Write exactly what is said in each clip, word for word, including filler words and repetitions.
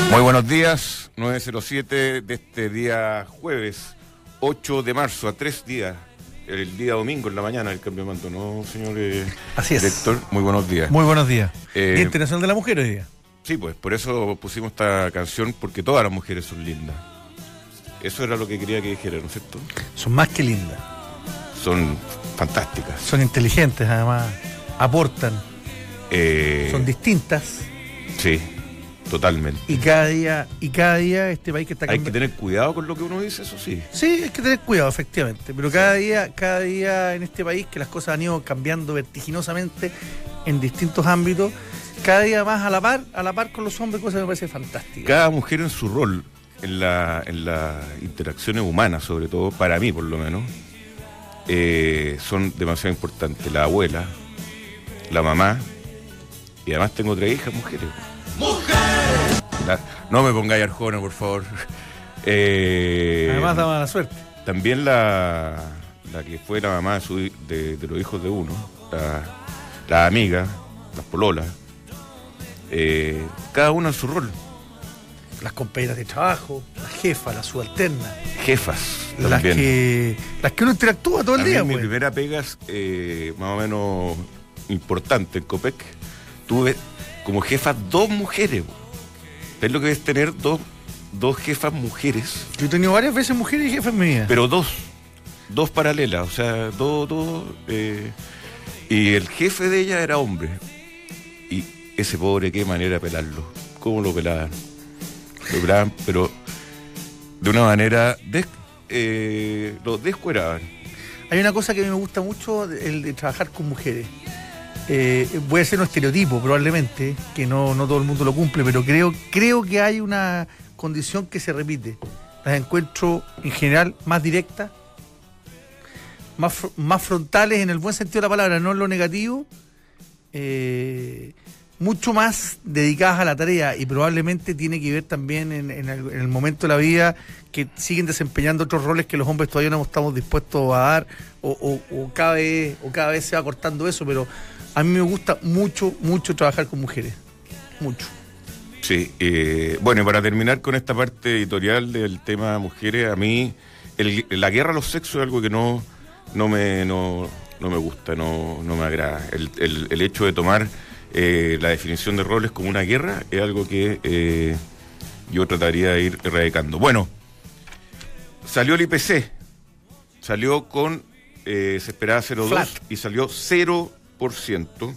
Muy buenos días, nueve cero siete de este día jueves, ocho de marzo, a tres días, el día domingo en la mañana del cambio de mando, ¿no, señor eh, Así es. director? Muy buenos días. Muy buenos días. Eh, Día Internacional de la Mujer hoy día. Sí, pues, por eso pusimos esta canción, porque todas las mujeres son lindas. Eso era lo que quería que dijera, ¿no es cierto? Son más que lindas. Son fantásticas. Son inteligentes, además. Aportan. Eh, Son distintas. Sí, totalmente. Y cada día, y cada día este país que está Hay cambiando. que tener cuidado con lo que uno dice, eso sí. Sí, hay que tener cuidado, efectivamente. Pero cada día, cada día en este país que las cosas han ido cambiando vertiginosamente en distintos ámbitos, cada día más a la par, a la par con los hombres, cosa que me parece fantástica. Cada mujer en su rol, en la, en las interacciones humanas, sobre todo, para mí por lo menos, eh, son demasiado importantes. La abuela, la mamá, y además tengo tres hijas mujeres. ¡Mujer! La, no me pongáis Arjona, por favor. Eh, Además da mala suerte. También la, la que fue la mamá de, su, de, de los hijos de uno, la, la amiga, las pololas, eh, cada una en su rol. Las compañeras de trabajo, las jefas, las subalternas. Jefas Las también. que, las que uno interactúa todo el A mí día, mi pues. primera pega es eh, más o menos importante en Copec. Tuve como jefas dos mujeres. ¿Ves lo que es tener dos, dos jefas mujeres? Yo he tenido varias veces mujeres y jefas en mi vida. Pero dos, dos paralelas, o sea, dos, dos. Eh, y el jefe de ella era hombre. Y ese pobre, qué manera de pelarlo. ¿Cómo lo pelaban? Lo pelaban, pero de una manera, des, eh, lo descueraban. Hay una cosa que a mí me gusta mucho, el de trabajar con mujeres. Eh, voy a ser un estereotipo probablemente, que no, no todo el mundo lo cumple, pero creo, creo que hay una condición que se repite. Las encuentro en general más directas, más, más frontales en el buen sentido de la palabra, no en lo negativo, eh, mucho más dedicadas a la tarea, y probablemente tiene que ver también en, en, el, en el momento de la vida que siguen desempeñando otros roles que los hombres todavía no estamos dispuestos a dar, o, o, o, cada vez, o cada vez se va cortando eso, pero a mí me gusta mucho, mucho trabajar con mujeres, mucho. Sí, eh, bueno, y para terminar con esta parte editorial del tema mujeres, a mí el, la guerra a los sexos es algo que no, no, me, no, no me gusta, no, no me agrada. El, el, el hecho de tomar eh, la definición de roles como una guerra es algo que eh, yo trataría de ir erradicando. Bueno, salió el I P C, salió con, eh, se esperaba cero coma dos y salió cero por ciento,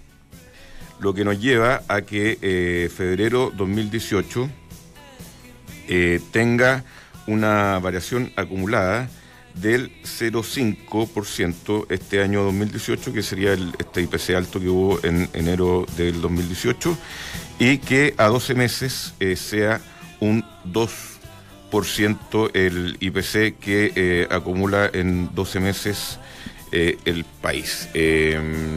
lo que nos lleva a que eh, febrero dos mil dieciocho eh, tenga una variación acumulada del cero coma cinco por ciento este año dos mil dieciocho, que sería el, este I P C alto que hubo en enero del dos mil dieciocho, y que a doce meses eh, sea un dos por ciento el I P C que eh, acumula en doce meses Eh, el país. Eh,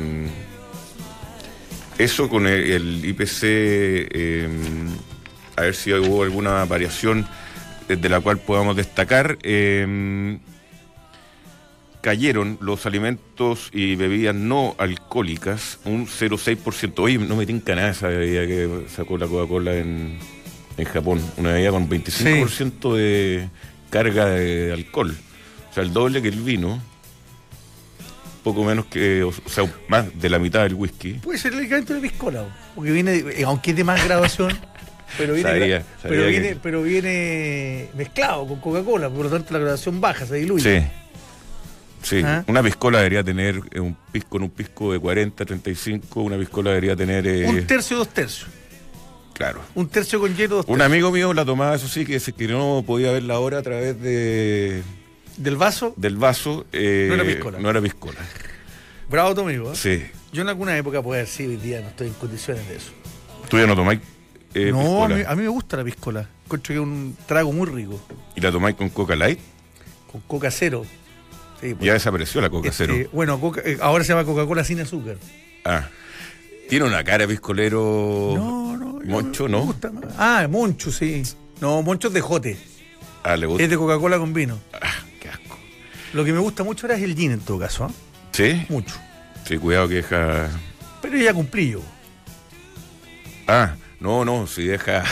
eso con el, el I P C, eh, a ver si hubo alguna variación de la cual podamos destacar. Eh, cayeron los alimentos y bebidas no alcohólicas un cero coma seis por ciento. Oye, no me tinca nada esa bebida que sacó la Coca-Cola en, en Japón, una bebida con veinticinco por ciento sí. de carga de, de alcohol, o sea, el doble que el vino. Poco menos que, o sea, más de la mitad del whisky. Puede ser el equivalente de piscola, porque viene, de, aunque es de más graduación, pero viene, sabía, sabía pero, viene que... pero viene mezclado con Coca-Cola, por lo tanto la graduación baja, se diluye. Sí, sí. ¿Ah? Una piscola debería tener un pisco en un pisco de cuarenta, treinta y cinco, una piscola debería tener... Eh... Un tercio, dos tercios. Claro. Un tercio con hielo, dos tercios. Un amigo mío la tomaba, eso sí, que, que no podía ver la hora a través de... ¿Del vaso? Del vaso. Eh, no era piscola. No era piscola. Bravo tu amigo, ¿eh? Sí. Yo en alguna época puede decir, hoy día no estoy en condiciones de eso. ¿Tú ya no tomáis eh, no, piscola? A mí, a mí me gusta la piscola. Encuentro que es un trago muy rico. ¿Y la tomáis con Coca Light? Con Coca Cero. Sí, pues, ya desapareció la Coca este, Cero. Bueno, Coca, eh, ahora se llama Coca-Cola sin azúcar. Ah. Tiene una cara piscolero. No, no. Moncho, no. ¿no? Me gusta. Ah, Moncho, sí. No, Moncho es de jote. Ah, le gusta. Es de Coca-Cola con vino. Ah, qué asco. Lo que me gusta mucho ahora es el gin en todo caso, ¿eh? ¿Sí? Mucho. Sí, cuidado que deja... Pero ya cumplí yo. Ah, no, no, si deja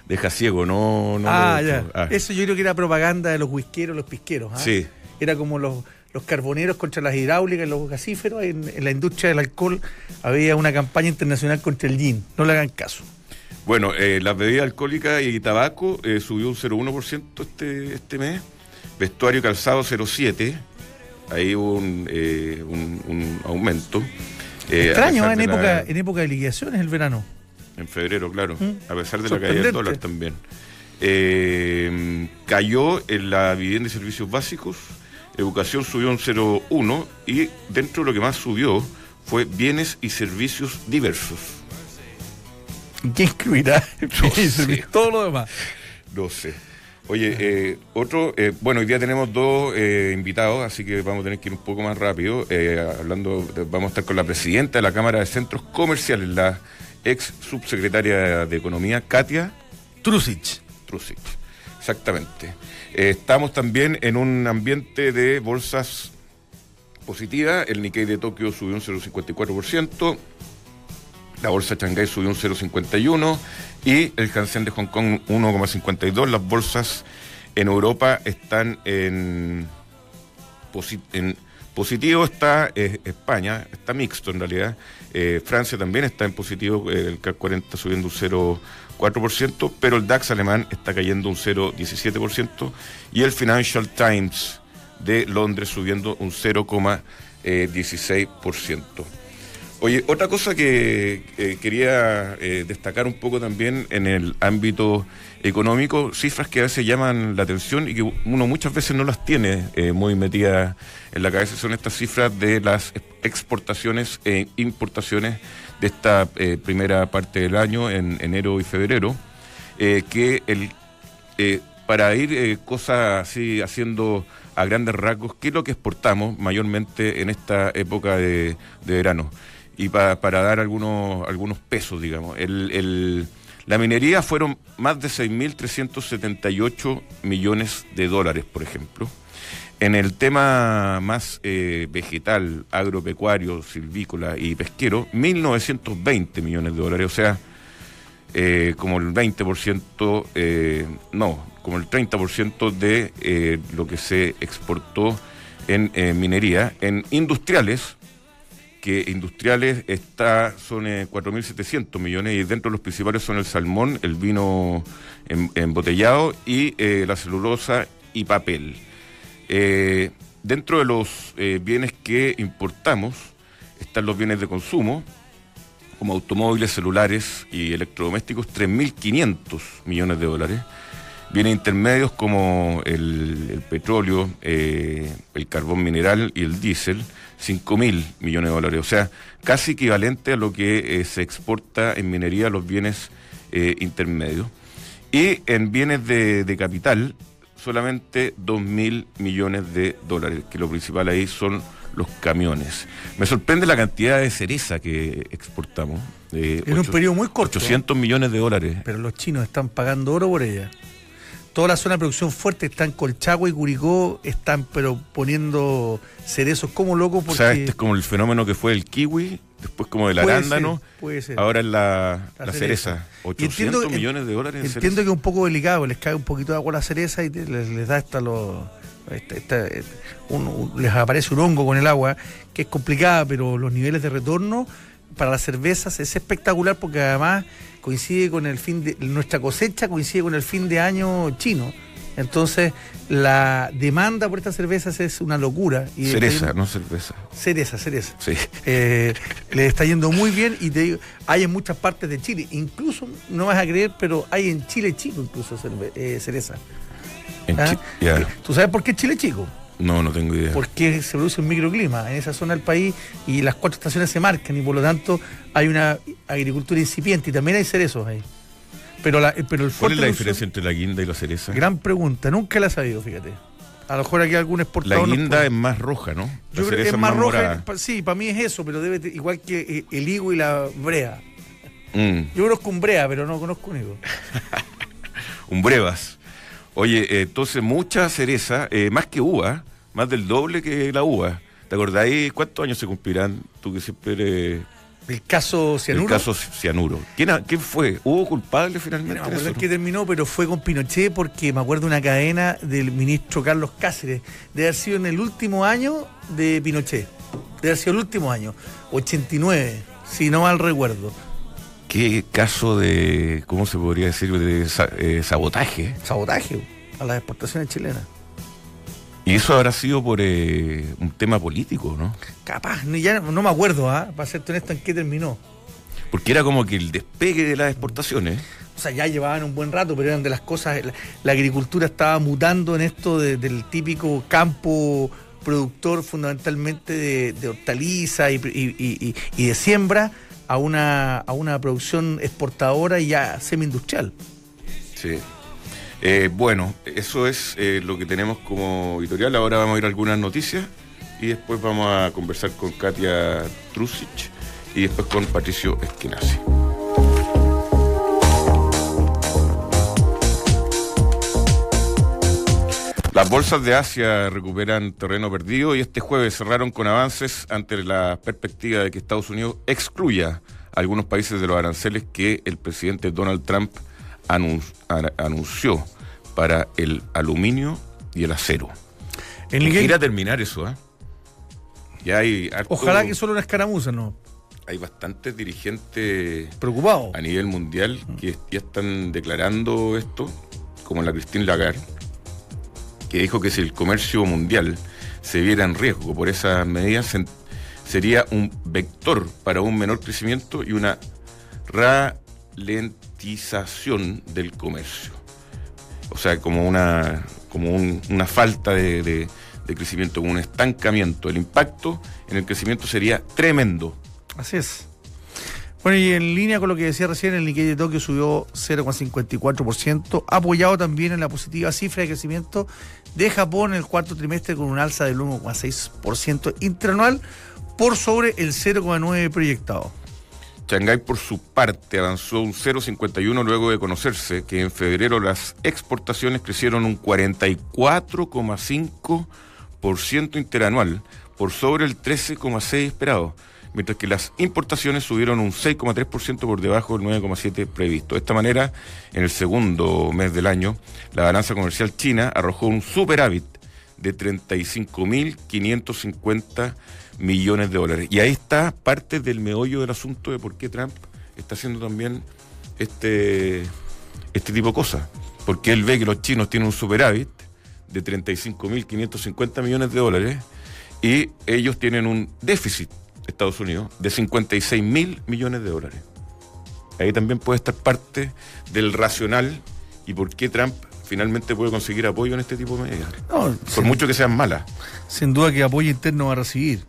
deja ciego, no... no ah, lo, ya. Ah. Eso yo creo que era propaganda de los whiskeros, los pisqueros. ¿Ah? Sí. Era como los, los carboneros contra las hidráulicas, los gasíferos. En, en la industria del alcohol había una campaña internacional contra el gin. No le hagan caso. Bueno, eh, las bebidas alcohólicas y tabaco eh, subió un cero coma uno por ciento este, este mes. Vestuario y calzado cero coma siete por ciento. Ahí hubo un, eh, un, un aumento. Eh, Extraño, ¿eh? en, época, la, en época de liquidaciones el verano. En febrero, claro. ¿Mm? A pesar de la caída del dólar también. Eh, cayó en la vivienda y servicios básicos. Educación subió un cero coma uno por ciento y dentro de lo que más subió fue bienes y servicios diversos. ¿Qué incluirá? No sé. Todo lo demás. No sé. Oye, eh, otro, eh, bueno, hoy día tenemos dos eh, invitados, así que vamos a tener que ir un poco más rápido. Eh, hablando, de, vamos a estar con la presidenta de la Cámara de Centros Comerciales, la ex subsecretaria de Economía, Katia Trusic. Trusic, exactamente. Eh, estamos también en un ambiente de bolsas positivas. El Nikkei de Tokio subió un cero coma cincuenta y cuatro por ciento. La bolsa de Shanghái subió un cero coma cincuenta y uno por ciento y el Hansen de Hong Kong uno coma cincuenta y dos por ciento. Las bolsas en Europa están en, posit en positivo, está eh, España, está mixto en realidad. Eh, Francia también está en positivo, eh, el C A C cuarenta subiendo un cero coma cuatro por ciento, pero el DAX alemán está cayendo un cero coma diecisiete por ciento y el Financial Times de Londres subiendo un cero coma dieciséis por ciento. Oye, otra cosa que eh, quería eh, destacar un poco también en el ámbito económico, cifras que a veces llaman la atención y que uno muchas veces no las tiene eh, muy metidas en la cabeza, son estas cifras de las exportaciones e importaciones de esta eh, primera parte del año, en enero y febrero, eh, que el eh, para ir eh, cosas así haciendo a grandes rasgos, ¿qué es lo que exportamos mayormente en esta época de, de verano? Y pa, para dar algunos algunos pesos, digamos. El, el, la minería fueron más de seis mil trescientos setenta y ocho millones de dólares, por ejemplo. En el tema más eh, vegetal, agropecuario, silvícola y pesquero, mil novecientos veinte millones de dólares, o sea, eh, como el veinte por ciento, eh, no, como el treinta por ciento de eh, lo que se exportó en eh, minería. En industriales, que industriales está son eh, cuatro mil setecientos millones y dentro de los principales son el salmón, el vino en, embotellado y eh, la celulosa y papel. Eh, dentro de los eh, bienes que importamos están los bienes de consumo, como automóviles, celulares y electrodomésticos, tres mil quinientos millones de dólares. Bienes intermedios como el, el petróleo, eh, el carbón mineral y el diésel, cinco mil millones de dólares, o sea, casi equivalente a lo que eh, se exporta en minería los bienes eh, intermedios. Y en bienes de, de capital, solamente dos mil millones de dólares, que lo principal ahí son los camiones. Me sorprende la cantidad de cereza que exportamos. Eh, en un periodo muy corto. ochocientos millones de dólares. Pero los chinos están pagando oro por ella. Toda la zona de producción fuerte está en Colchagua y Curicó, están pero poniendo cerezos como locos porque... O sea, este es como el fenómeno que fue el kiwi, después como del puede arándano, ser, puede ser. Ahora es la, la, la cereza. cereza. ochocientos entiendo, millones de dólares en Entiendo cereza. que es un poco delicado, les cae un poquito de agua a la cereza y te, les, les da hasta los... Esta, esta, un, un, les aparece un hongo con el agua, que es complicada, pero los niveles de retorno para las cervezas es espectacular porque además coincide con el fin de... Nuestra cosecha coincide con el fin de año chino. Entonces, la demanda por estas cervezas es una locura. Y cereza, yendo, no cerveza. Cereza, cereza. Sí. Eh, le está yendo muy bien y te digo, hay en muchas partes de Chile. Incluso, no vas a creer, pero hay en Chile chico incluso cerve, eh, cereza. En ¿Ah? Chi yeah. ¿Tú sabes por qué Chile chico? No, no tengo idea. Porque se produce un microclima en esa zona del país y las cuatro estaciones se marcan y por lo tanto hay una agricultura incipiente y también hay cerezos ahí. Pero, la, pero el ¿Cuál es la uso, diferencia entre la guinda y la cereza? Gran pregunta, nunca la he sabido, fíjate. A lo mejor aquí algún exportador. La guinda es más roja, ¿no? La Yo creo que es más, más roja. Pa, sí, para mí es eso, pero debe igual que el higo y la brea. Mm. Yo conozco un brea, pero no conozco un higo. Un brevas. Oye, eh, entonces mucha cereza, eh, más que uva, más del doble que la uva. ¿Te acordáis cuántos años se cumplirán? Tú que siempre eres El caso Cianuro. El caso Cianuro. ¿Quién, ¿Quién fue? ¿Hubo culpable finalmente? No me acuerdo en qué terminó, pero fue con Pinochet, porque me acuerdo de una cadena del ministro Carlos Cáceres, de haber sido en el último año de Pinochet, de haber sido el último año, ochenta y nueve, si no mal recuerdo. ¿Qué caso de, cómo se podría decir, de eh, sabotaje? Sabotaje a las exportaciones chilenas. Y eso habrá sido por eh, un tema político, ¿no? Capaz, no, ya no me acuerdo, ¿ah? ¿eh? Para serte honesto, en qué terminó. Porque era como que el despegue de las exportaciones. O sea, ya llevaban un buen rato, pero eran de las cosas. La, la agricultura estaba mutando en esto de, del típico campo productor, fundamentalmente de, de hortalizas y, y, y, y de siembra, a una, a una producción exportadora y ya semi-industrial. Sí. Eh, bueno, eso es eh, lo que tenemos como editorial. Ahora vamos a ir a algunas noticias y después vamos a conversar con Katia Trusic y después con Patricio Esquenazi. Las bolsas de Asia recuperan terreno perdido y este jueves cerraron con avances ante la perspectiva de que Estados Unidos excluya a algunos países de los aranceles que el presidente Donald Trump anunció para el aluminio y el acero. En el ir a terminar eso, ¿eh? Ya hay harto, ojalá que solo una escaramuza, ¿no? Hay bastantes dirigentes preocupados a nivel mundial que ya están declarando esto, como la Christine Lagarde, que dijo que si el comercio mundial se viera en riesgo por esas medidas, se, sería un vector para un menor crecimiento y una ralentización del comercio. O sea, como una, como un, una falta de, de, de crecimiento, como un estancamiento. El impacto en el crecimiento sería tremendo. Así es. Bueno, y en línea con lo que decía recién, el Nikkei de Tokio subió cero coma cincuenta y cuatro por ciento, apoyado también en la positiva cifra de crecimiento de Japón en el cuarto trimestre, con un alza del uno coma seis por ciento interanual, por sobre el cero coma nueve por ciento proyectado. Shanghái, por su parte, avanzó un cero coma cincuenta y uno luego de conocerse que en febrero las exportaciones crecieron un cuarenta y cuatro coma cinco por ciento interanual, por sobre el trece coma seis por ciento esperado, mientras que las importaciones subieron un seis coma tres por ciento por debajo del nueve coma siete por ciento previsto. De esta manera, en el segundo mes del año, la balanza comercial china arrojó un superávit de treinta y cinco mil quinientos cincuenta millones de dólares. Y ahí está parte del meollo del asunto de por qué Trump está haciendo también este, este tipo de cosas. Porque él ve que los chinos tienen un superávit de treinta y cinco mil quinientos cincuenta millones de dólares y ellos tienen un déficit, Estados Unidos, de cincuenta y seis mil millones de dólares. Ahí también puede estar parte del racional y por qué Trump finalmente puede conseguir apoyo en este tipo de medidas. No, por sin, mucho que sean malas. Sin duda que apoyo interno va a recibir.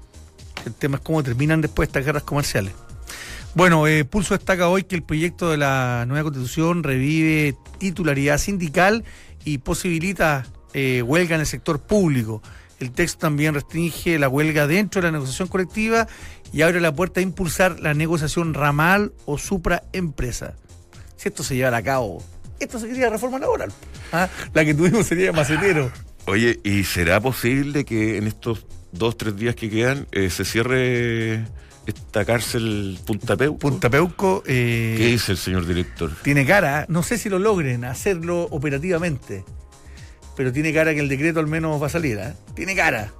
El tema es cómo terminan después estas guerras comerciales. Bueno, eh, Pulso destaca hoy que el proyecto de la nueva Constitución revive titularidad sindical y posibilita eh, huelga en el sector público. El texto también restringe la huelga dentro de la negociación colectiva y abre la puerta a impulsar la negociación ramal o supraempresa. Si esto se llevara a cabo, esto sería reforma laboral. ¿Ah? La que tuvimos sería macetero. Oye, ¿y será posible que en estos dos, tres días que quedan eh, se cierre esta cárcel Punta Peuco? Punta Peuco. Eh, ¿Qué dice el señor director? Tiene cara, no sé si lo logren hacerlo operativamente, pero tiene cara que el decreto al menos va a salir, ¿eh? Tiene cara.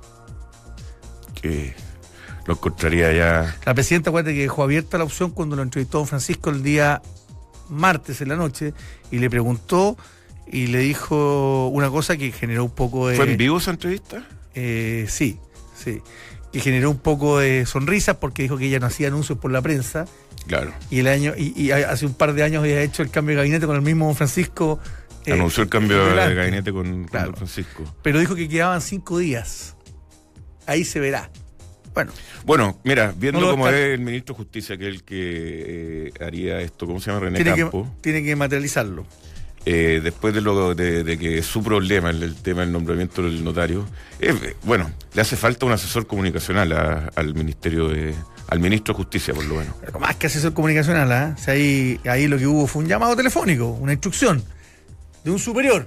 Que lo encontraría ya. La presidenta, acuérdate que dejó abierta la opción cuando lo entrevistó don Francisco el día martes en la noche y le preguntó y le dijo una cosa que generó un poco de... ¿Fue en vivo esa entrevista? Eh, sí, sí. Que generó un poco de sonrisas porque dijo que ella no hacía anuncios por la prensa. Claro. Y el año y, y hace un par de años había hecho el cambio de gabinete con el mismo don Francisco. Eh, Anunció el cambio delante. de gabinete con, claro. con don Francisco. Pero dijo que quedaban cinco días. Ahí se verá. Bueno, bueno, mira, viendo no cómo es el ministro de Justicia, que es el que eh, haría esto, ¿cómo se llama? René tiene Campo. Que, tiene que materializarlo. Eh, después de lo de, de que su problema, el, el tema del nombramiento del notario, eh, bueno, le hace falta un asesor comunicacional a, al ministerio de, al ministro de Justicia, por lo menos. Pero más que asesor comunicacional, ¿eh? O sea, ahí, ahí lo que hubo fue un llamado telefónico, una instrucción de un superior.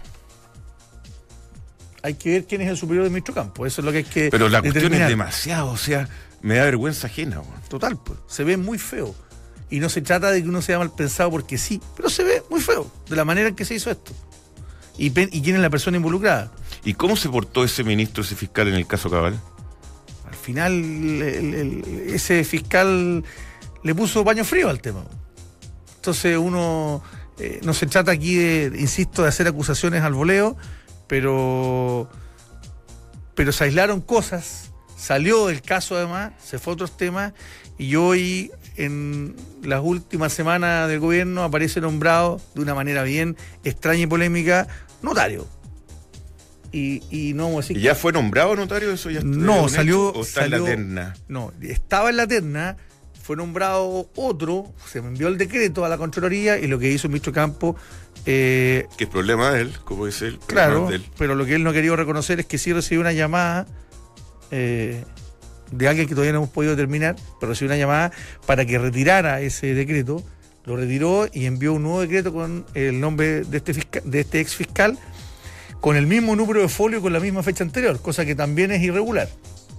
Hay que ver quién es el superior del ministro Campo, eso es lo que hay que Pero la determinar. cuestión es demasiado, o sea, me da vergüenza ajena, bueno. Total, pues. Se ve muy feo. Y no se trata de que uno sea mal pensado porque sí, pero se ve muy feo de la manera en que se hizo esto. Y, y quién es la persona involucrada. ¿Y cómo se portó ese ministro, ese fiscal en el caso Cabal? Al final, el, el, el, ese fiscal le puso paño frío al tema. Entonces uno, eh, no se trata aquí de, insisto, de hacer acusaciones al voleo, pero, pero se aislaron cosas, salió del caso además, se fue a otros temas, y hoy en las últimas semanas del gobierno aparece nombrado de una manera bien extraña y polémica, notario. Y, y no vamos a decir ¿Y ya fue nombrado notario? ¿Eso ya no, salió, ¿O está salió, en la terna? No, estaba en la terna, fue nombrado otro, se me envió el decreto a la Contraloría y lo que hizo el ministro Campo... Eh, que es problema de él, como dice él. Claro, de él. Pero lo que él no quería reconocer es que sí recibió una llamada eh, de alguien que todavía no hemos podido determinar, pero recibió una llamada para que retirara ese decreto, lo retiró y envió un nuevo decreto con el nombre de este, fiscal, de este ex fiscal, con el mismo número de folio con la misma fecha anterior, cosa que también es irregular.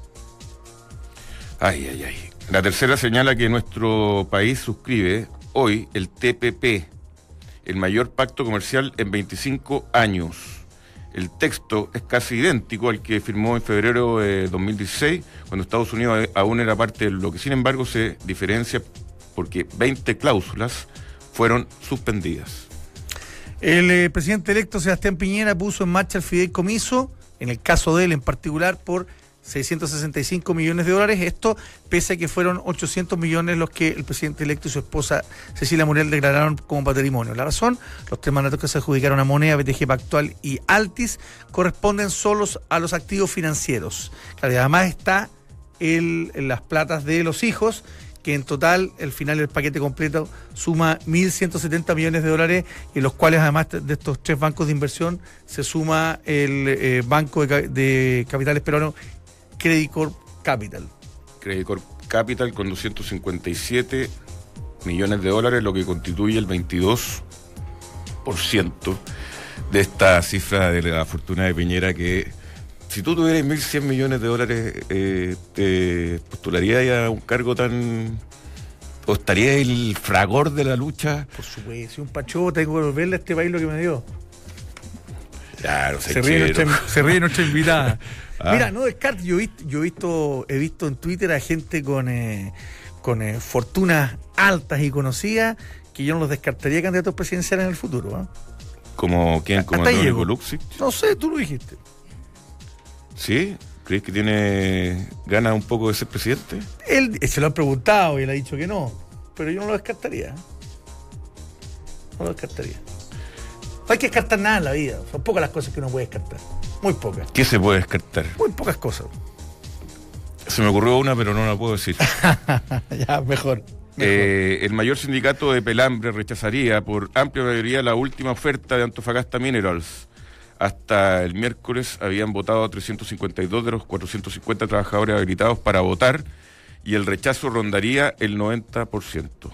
Ay, ay, ay. La tercera señala que nuestro país suscribe hoy el T P P, el mayor pacto comercial en veinticinco años. El texto es casi idéntico al que firmó en febrero de dos mil dieciséis, cuando Estados Unidos aún era parte de lo que, sin embargo, se diferencia porque veinte cláusulas fueron suspendidas. El eh, presidente electo Sebastián Piñera puso en marcha el fideicomiso, en el caso de él en particular, por seiscientos sesenta y cinco millones de dólares. Esto pese a que fueron ochocientos millones los que el presidente electo y su esposa Cecilia Morel declararon como patrimonio. La razón, los tres mandatos que se adjudicaron a Moneda, B T G Pactual y Altis corresponden solos a los activos financieros. Claro, y además está el, las platas de los hijos, que en total, al final el paquete completo suma mil ciento setenta millones de dólares, y en los cuales además de estos tres bancos de inversión se suma el eh, Banco de, de Capitales Peruano, Credit Corp Capital. Credit Corp Capital con doscientos cincuenta y siete millones de dólares, lo que constituye el veintidós por ciento de esta cifra de la fortuna de Piñera, que si tú tuvieras mil cien millones de dólares, eh, ¿te postularías a un cargo tan... o estarías el fragor de la lucha? Por supuesto, si un pacho tengo que devolverle a este país lo que me dio. Claro, se ríe, nuestra, se ríe nuestra invitada. ¿Ah? Mira, no descartes, yo, yo he visto he visto en Twitter a gente con, eh, con eh, fortunas altas y conocidas que yo no los descartaría candidatos presidenciales en el futuro. ¿eh? ¿Como quién? ¿Como Andrónico Luksic? No sé, tú lo dijiste. ¿Sí? ¿Crees que tiene ganas un poco de ser presidente? Él se lo han preguntado y él ha dicho que no, pero yo no lo descartaría. No lo descartaría. No hay que descartar nada en la vida, son pocas las cosas que uno puede descartar. Muy pocas. ¿Qué se puede descartar? Muy pocas cosas. Se me ocurrió una, pero no la puedo decir. Ya, mejor. Eh, el mayor sindicato de Pelambre rechazaría por amplia mayoría la última oferta de Antofagasta Minerals. Hasta el miércoles habían votado a trescientos cincuenta y dos de los cuatrocientos cincuenta trabajadores habilitados para votar, y el rechazo rondaría el noventa por ciento.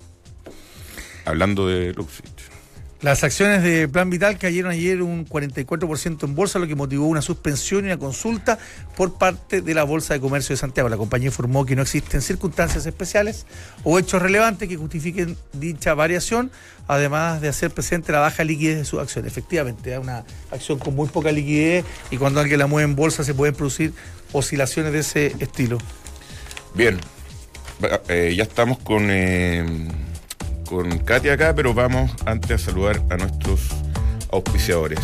Hablando de Luksic. Las acciones de Plan Vital cayeron ayer un cuarenta y cuatro por ciento en bolsa, lo que motivó una suspensión y una consulta por parte de la Bolsa de Comercio de Santiago. La compañía informó que no existen circunstancias especiales o hechos relevantes que justifiquen dicha variación, además de hacer presente la baja liquidez de sus acciones. Efectivamente, es una acción con muy poca liquidez, y cuando alguien la mueve en bolsa se pueden producir oscilaciones de ese estilo. Bien, eh, ya estamos con... Eh... con Katia acá, pero vamos antes a saludar a nuestros auspiciadores.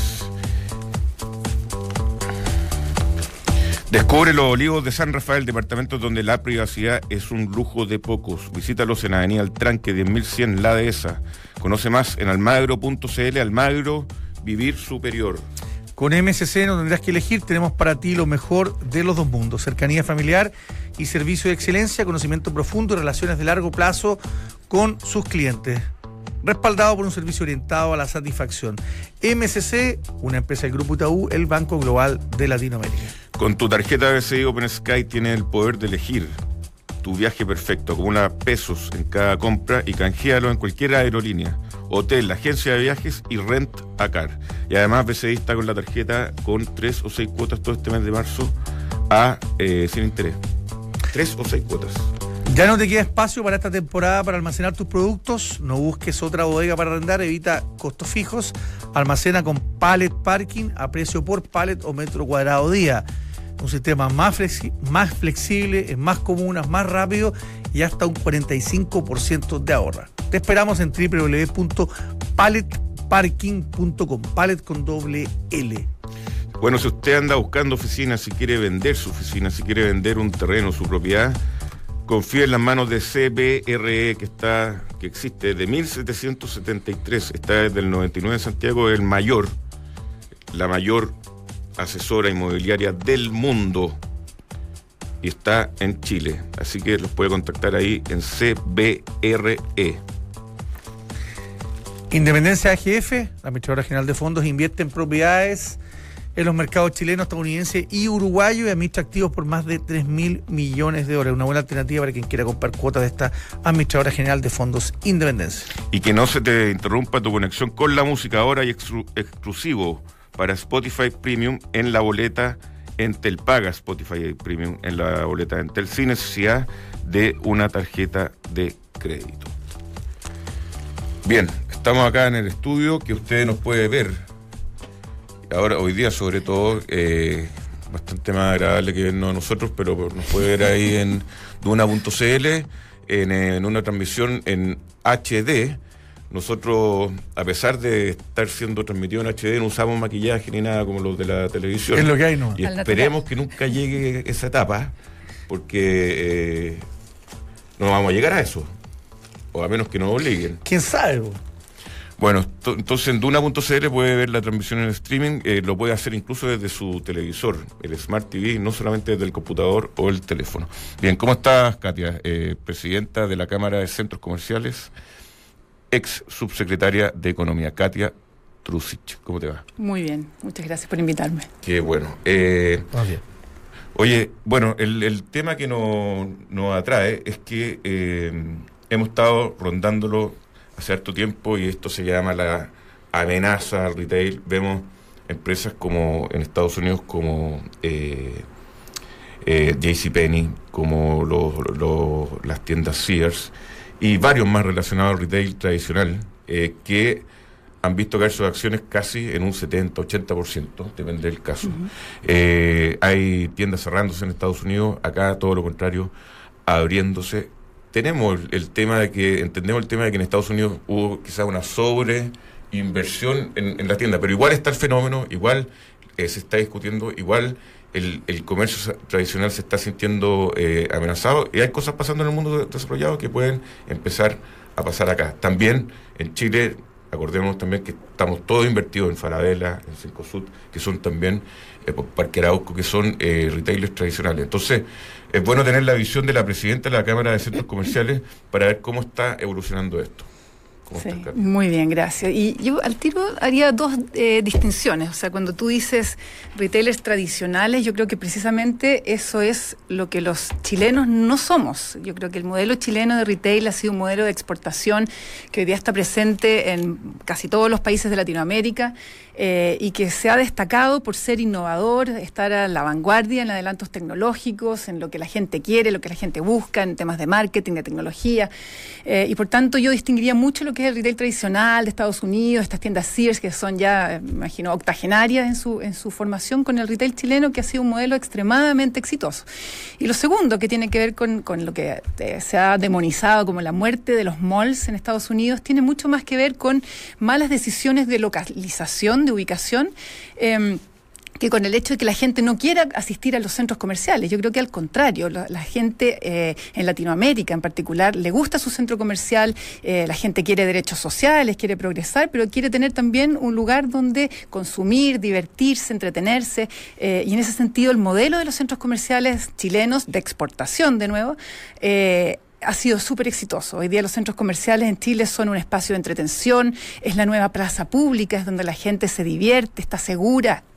Descubre los Olivos de San Rafael, departamentos donde la privacidad es un lujo de pocos. Visítalos en Avenida El Tranque diez mil cien, La Dehesa. Conoce más en almagro punto c l. Almagro, vivir superior. Con M S C no tendrás que elegir, tenemos para ti lo mejor de los dos mundos: cercanía familiar y servicio de excelencia, conocimiento profundo y relaciones de largo plazo con sus clientes, respaldado por un servicio orientado a la satisfacción. M S C, una empresa del Grupo Itaú, el Banco Global de Latinoamérica. Con tu tarjeta B C I Open Sky tienes el poder de elegir tu viaje perfecto. Acumula pesos en cada compra y canjealo en cualquier aerolínea, hotel, agencia de viajes y Rent a Car. Y además B C I está con la tarjeta con tres o seis cuotas todo este mes de marzo a eh, sin interés. Tres o seis cuotas. Ya no te queda espacio para esta temporada para almacenar tus productos. No busques otra bodega para arrendar. Evita costos fijos. Almacena con Pallet Parking a precio por pallet o metro cuadrado día. Un sistema más, flexi- más flexible, es más común, es más rápido y hasta un cuarenta y cinco por ciento de ahorro. Te esperamos en doble u doble u doble u punto pallet parking punto com. Pallet con doble L. Bueno, si usted anda buscando oficina, si quiere vender su oficina, si quiere vender un terreno, su propiedad, confíe en las manos de C B R E, que está, que existe desde mil setecientos setenta y tres, está desde el noventa y nueve en Santiago, el mayor, la mayor asesora inmobiliaria del mundo, y está en Chile, así que los puede contactar ahí en C B R E. Independencia A G F, la Administradora General de Fondos, invierte en propiedades en los mercados chilenos, estadounidenses y uruguayo y administra activos por más de tres mil millones de dólares. Una buena alternativa para quien quiera comprar cuotas de esta Administradora General de Fondos Independencia. Y que no se te interrumpa tu conexión con la música, ahora y exclu- exclusivo para Spotify Premium en la boleta Entel. Paga Spotify Premium en la boleta Entel sin necesidad de una tarjeta de crédito. Bien, estamos acá en el estudio que usted nos puede ver. Ahora, hoy día, sobre todo, eh, bastante más agradable que vernos a nosotros, pero nos puede ver ahí en duna punto c l, en, en una transmisión en H D. Nosotros, a pesar de estar siendo transmitido en H D, no usamos maquillaje ni nada como los de la televisión. Es lo que hay, ¿no? Y esperemos que nunca llegue esa etapa, porque eh, no vamos a llegar a eso, o a menos que nos obliguen. ¿Quién sabe, bro? Bueno, to- entonces en duna punto c l puede ver la transmisión en streaming, eh, lo puede hacer incluso desde su televisor, el Smart T V, no solamente desde el computador o el teléfono. Bien, ¿cómo estás, Katia? Eh, presidenta de la Cámara de Centros Comerciales, ex subsecretaria de Economía, Katia Trusic. ¿Cómo te va? Muy bien, muchas gracias por invitarme. Qué bueno. Eh, Ah, bien. Oye, bueno, el, el tema que nos, nos atrae es que eh, hemos estado rondándolo hace harto tiempo y esto se llama la amenaza al retail. Vemos empresas como en Estados Unidos como eh, eh, JCPenney, como los, los, las tiendas Sears y varios más relacionados al retail tradicional eh, que han visto caer sus acciones casi en un setenta, ochenta por ciento, depende del caso. Uh-huh. Eh, hay tiendas cerrándose en Estados Unidos, acá todo lo contrario, abriéndose. Tenemos el, el tema de que, entendemos el tema de que en Estados Unidos hubo quizás una sobreinversión en, en la tienda, pero igual está el fenómeno, igual eh, se está discutiendo, igual el, el comercio tradicional se está sintiendo eh, amenazado y hay cosas pasando en el mundo desarrollado que pueden empezar a pasar acá. También en Chile, acordémonos también que estamos todos invertidos en Falabella, en Cencosud, que son también eh, Parque Arauco, que son eh, retailers tradicionales. Entonces, es bueno tener la visión de la presidenta de la Cámara de Centros Comerciales para ver cómo está evolucionando esto. Sí, muy bien, gracias. Y yo al tiro haría dos eh, distinciones. O sea, cuando tú dices retailers tradicionales, yo creo que precisamente eso es lo que los chilenos no somos. Yo creo que el modelo chileno de retail ha sido un modelo de exportación que hoy día está presente en casi todos los países de Latinoamérica eh, y que se ha destacado por ser innovador, estar a la vanguardia en adelantos tecnológicos, en lo que la gente quiere, lo que la gente busca, en temas de marketing, de tecnología. Eh, y por tanto yo distinguiría mucho lo que es el retail tradicional de Estados Unidos, estas tiendas Sears que son ya, me imagino, octogenarias en su, en su formación, con el retail chileno que ha sido un modelo extremadamente exitoso. Y lo segundo, que tiene que ver con, con lo que eh, se ha demonizado como la muerte de los malls en Estados Unidos, tiene mucho más que ver con malas decisiones de localización, de ubicación, eh, que con el hecho de que la gente no quiera asistir a los centros comerciales. Yo creo que al contrario, la, la gente eh, en Latinoamérica en particular le gusta su centro comercial, eh, la gente quiere derechos sociales, quiere progresar, pero quiere tener también un lugar donde consumir, divertirse, entretenerse, eh, y en ese sentido el modelo de los centros comerciales chilenos, de exportación de nuevo, eh, ha sido súper exitoso. Hoy día los centros comerciales en Chile son un espacio de entretención, es la nueva plaza pública, es donde la gente se divierte, está segura,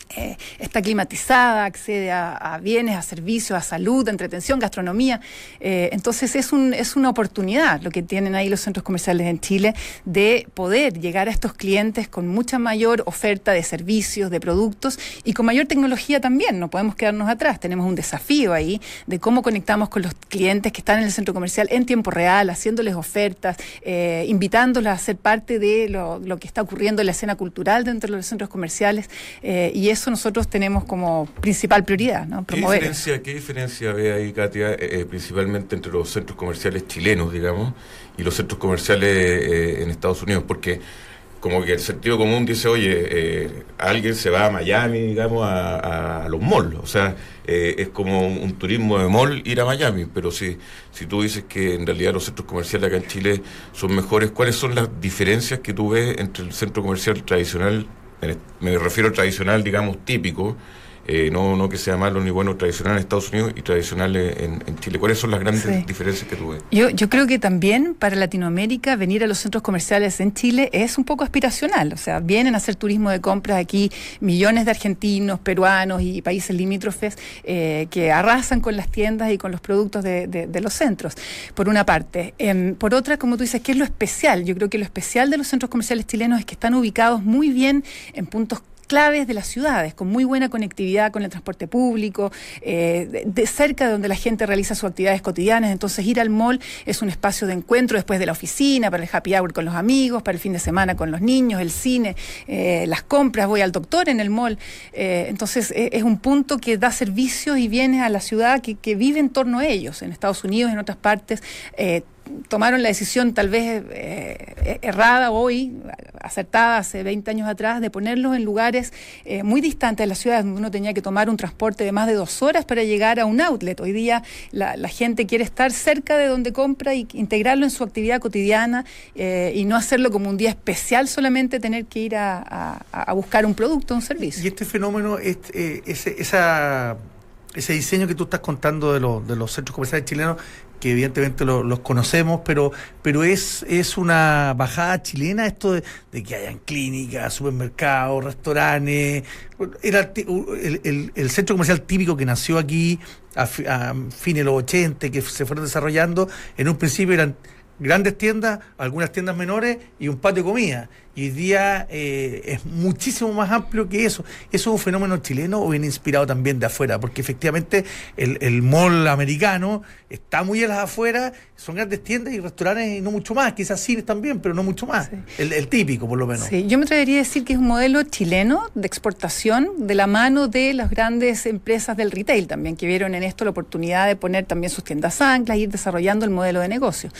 eh, está climatizada, accede a, a bienes, a servicios, a salud, a entretención, gastronomía. Eh, entonces es, un, es una oportunidad lo que tienen ahí los centros comerciales en Chile de poder llegar a estos clientes con mucha mayor oferta de servicios, de productos y con mayor tecnología también. No podemos quedarnos atrás. Tenemos un desafío ahí de cómo conectamos con los clientes que están en el centro comercial en tiempo real, haciéndoles ofertas, eh, invitándolos a ser parte de lo, lo que está ocurriendo en la escena cultural dentro de los centros comerciales, eh, y eso nosotros tenemos como principal prioridad, ¿no? Promover. ¿Qué diferencia, qué diferencia ve ahí, Katia, eh, principalmente entre los centros comerciales chilenos, digamos, y los centros comerciales eh, en Estados Unidos? Porque como que el sentido común dice, oye, eh, alguien se va a Miami, digamos, a, a los malls. O sea, eh, es como un, un turismo de mall ir a Miami. Pero si, si tú dices que en realidad los centros comerciales acá en Chile son mejores, ¿cuáles son las diferencias que tú ves entre el centro comercial tradicional, me refiero al tradicional, digamos, típico, eh, no, no que sea malo ni bueno, tradicional en Estados Unidos y tradicional en, en Chile? ¿Cuáles son las grandes sí. diferencias que tú ves? Yo, yo creo que también para Latinoamérica venir a los centros comerciales en Chile es un poco aspiracional. O sea, vienen a hacer turismo de compras aquí millones de argentinos, peruanos y países limítrofes eh, que arrasan con las tiendas y con los productos de, de, de los centros, por una parte. Eh, por otra, como tú dices, ¿qué es lo especial? Yo creo que lo especial de los centros comerciales chilenos es que están ubicados muy bien en puntos claves de las ciudades, con muy buena conectividad con el transporte público, eh, de, de cerca de donde la gente realiza sus actividades cotidianas. Entonces ir al mall es un espacio de encuentro después de la oficina, para el happy hour con los amigos, para el fin de semana con los niños, el cine, eh, las compras, voy al doctor en el mall. Eh, entonces eh, es un punto que da servicios y bienes a la ciudad que, que vive en torno a ellos. En Estados Unidos, en otras partes, eh, tomaron la decisión tal vez eh, errada hoy, acertada hace veinte años atrás, de ponerlos en lugares eh, muy distantes de las ciudades, donde uno tenía que tomar un transporte de más de dos horas para llegar a un outlet. Hoy día la, la gente quiere estar cerca de donde compra y integrarlo en su actividad cotidiana, eh, y no hacerlo como un día especial, solamente tener que ir a, a, a buscar un producto o un servicio. Y este fenómeno, este, eh, ese, esa, ese diseño que tú estás contando de, lo, de los centros comerciales chilenos, que evidentemente lo, los conocemos, pero pero es es una bajada chilena esto de, de que hayan clínicas, supermercados, restaurantes. Era el, el, el centro comercial típico que nació aquí a, a fines de los ochenta, que se fueron desarrollando. En un principio eran grandes tiendas, algunas tiendas menores y un patio de comida. Y hoy día eh, es muchísimo más amplio que eso. ¿Eso es un fenómeno chileno o viene inspirado también de afuera? Porque efectivamente el, el mall americano está muy a las afueras, son grandes tiendas y restaurantes y no mucho más, quizás cines también, pero no mucho más. Sí. El, el típico, por lo menos. Sí, yo me atrevería a decir que es un modelo chileno de exportación de la mano de las grandes empresas del retail también, que vieron en esto la oportunidad de poner también sus tiendas anclas e ir desarrollando el modelo de negocio.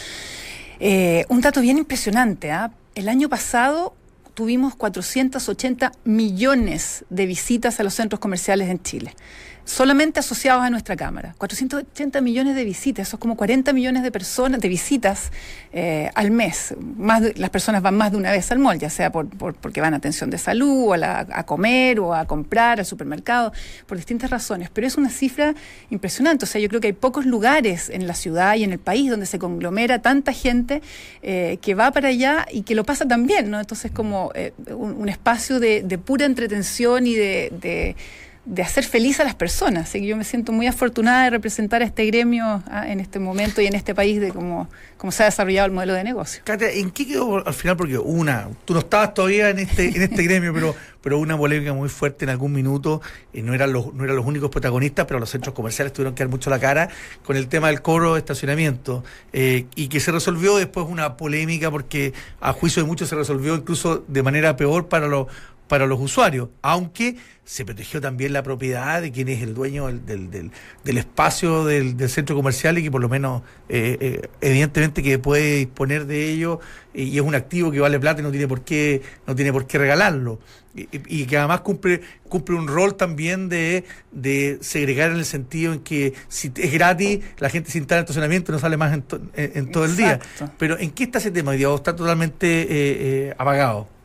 Eh, un dato bien impresionante, ¿eh? El año pasado tuvimos cuatrocientos ochenta millones de visitas a los centros comerciales en Chile, solamente asociados a nuestra Cámara. cuatrocientos ochenta millones de visitas, eso es como cuarenta millones de personas, de visitas eh, al mes. Más de, las personas van más de una vez al mall, ya sea por, por, porque van a atención de salud, o a, la, a comer, o a comprar al supermercado, por distintas razones. Pero es una cifra impresionante. O sea, yo creo que hay pocos lugares en la ciudad y en el país donde se conglomera tanta gente eh, que va para allá y que lo pasa tan bien, ¿no? Entonces, como eh, un, un espacio de, de pura entretención y de... de de hacer feliz a las personas. Así que yo me siento muy afortunada de representar a este gremio ah, en este momento y en este país de cómo, cómo se ha desarrollado el modelo de negocio. Katia, ¿en qué quedó al final? Porque una, tú no estabas todavía en este en este gremio, pero pero una polémica muy fuerte en algún minuto, y no eran los no eran los únicos protagonistas, pero los centros comerciales tuvieron que dar mucho la cara con el tema del cobro de estacionamiento, eh, y que se resolvió después una polémica porque a juicio de muchos se resolvió incluso de manera peor para los para los usuarios, aunque se protegió también la propiedad de quien es el dueño del, del, del, del espacio del, del centro comercial, y que por lo menos eh, eh, evidentemente que puede disponer de ello, y, y es un activo que vale plata y no tiene por qué no tiene por qué regalarlo, y, y que además cumple cumple un rol también de, de segregar, en el sentido en que si es gratis, la gente se instala en estacionamiento y no sale más en, to, en, en todo el día. Pero ¿en qué está ese tema hoy día? ¿O está totalmente eh, eh, apagado?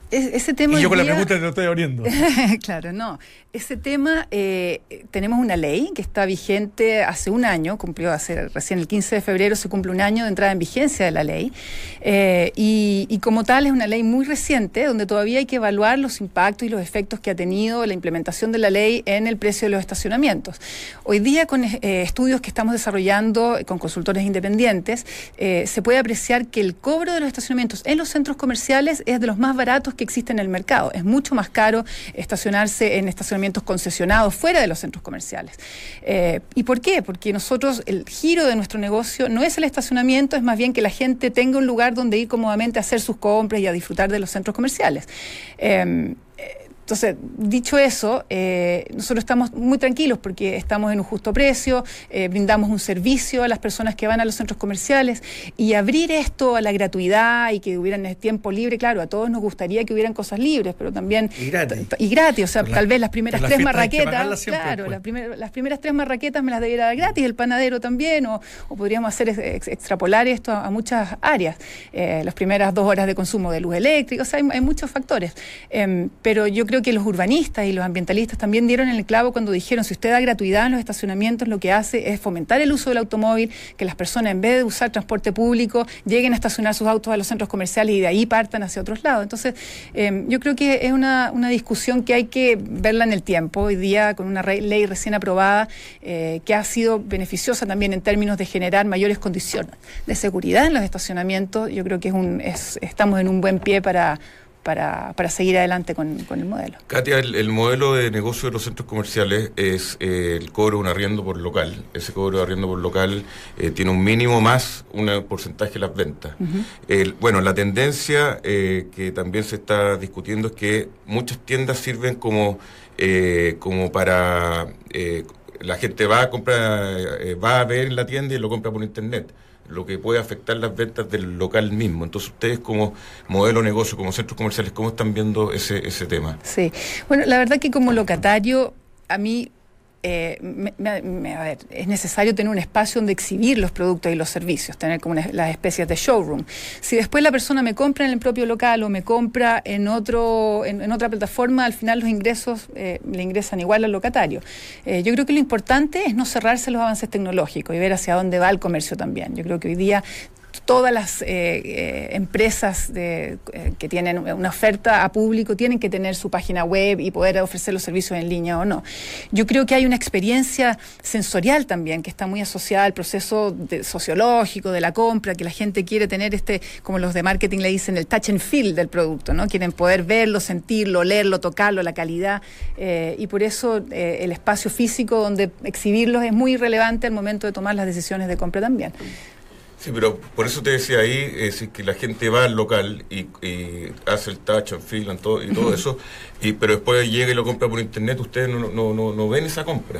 ese tema y yo con día, la pregunta te lo estoy abriendo. Claro, no. Ese tema, eh, tenemos una ley que está vigente hace un año, cumplió hace recién el quince de febrero, se cumple un año de entrada en vigencia de la ley, eh, y, y como tal es una ley muy reciente, donde todavía hay que evaluar los impactos y los efectos que ha tenido la implementación de la ley en el precio de los estacionamientos. Hoy día, con eh, estudios que estamos desarrollando con consultores independientes, eh, se puede apreciar que el cobro de los estacionamientos en los centros comerciales es de los más baratos que existen en el mercado. Es mucho más caro estacionarse en estacionamientos concesionados fuera de los centros comerciales. Eh, ¿Y por qué? Porque nosotros, el giro de nuestro negocio no es el estacionamiento, es más bien que la gente tenga un lugar donde ir cómodamente a hacer sus compras y a disfrutar de los centros comerciales. Eh, Entonces, dicho eso, eh, nosotros estamos muy tranquilos porque estamos en un justo precio, eh, brindamos un servicio a las personas que van a los centros comerciales, y abrir esto a la gratuidad y que hubieran tiempo libre, claro, a todos nos gustaría que hubieran cosas libres, pero también... Y gratis. Y gratis, o sea, la, tal vez las primeras tres marraquetas, siempre, claro, pues. las, primer, las primeras tres marraquetas me las debiera dar gratis, el panadero también, o, o podríamos hacer ex, extrapolar esto a, a muchas áreas, eh, las primeras dos horas de consumo de luz eléctrica, o sea, hay, hay muchos factores, eh, pero yo creo que los urbanistas y los ambientalistas también dieron en el clavo cuando dijeron, si usted da gratuidad en los estacionamientos, lo que hace es fomentar el uso del automóvil, que las personas, en vez de usar transporte público, lleguen a estacionar sus autos a los centros comerciales y de ahí partan hacia otros lados. Entonces, eh, yo creo que es una, una discusión que hay que verla en el tiempo. Hoy día, con una re- ley recién aprobada, eh, que ha sido beneficiosa también en términos de generar mayores condiciones de seguridad en los estacionamientos, yo creo que es un, es, estamos en un buen pie para... Para, para seguir adelante con, con el modelo. Katia, el, el modelo de negocio de los centros comerciales es eh, el cobro de un arriendo por local. Ese cobro de arriendo por local eh, tiene un mínimo más un porcentaje de las ventas. Uh-huh. El, bueno, la tendencia eh, que también se está discutiendo es que muchas tiendas sirven como, eh, como para... Eh, la gente va a comprar, eh, va a ver en la tienda y lo compra por internet, lo que puede afectar las ventas del local mismo. Entonces, ustedes como modelo de negocio, como centros comerciales, ¿cómo están viendo ese, ese tema? Sí, bueno, la verdad que como locatario, a mí, eh, me, me, a ver, es necesario tener un espacio donde exhibir los productos y los servicios, tener como una, las especies de showroom. Si después la persona me compra en el propio local o me compra en otro en, en otra plataforma, al final los ingresos eh, le ingresan igual al locatario. Eh, yo creo que lo importante es no cerrarse los avances tecnológicos y ver hacia dónde va el comercio también. Yo creo que hoy día todas las eh, eh, empresas de, eh, que tienen una oferta a público tienen que tener su página web y poder ofrecer los servicios en línea o no. Yo creo que hay una experiencia sensorial también que está muy asociada al proceso de, sociológico de la compra, que la gente quiere tener este, como los de marketing le dicen, el touch and feel del producto, ¿no? Quieren poder verlo, sentirlo, olerlo, tocarlo, la calidad, eh, y por eso eh, el espacio físico donde exhibirlos es muy relevante al momento de tomar las decisiones de compra también. Sí, pero por eso te decía ahí, es decir, que la gente va al local y, y hace el touch and feel and todo, y todo eso, y pero después llega y lo compra por internet, ustedes no, no, no, no ven esa compra.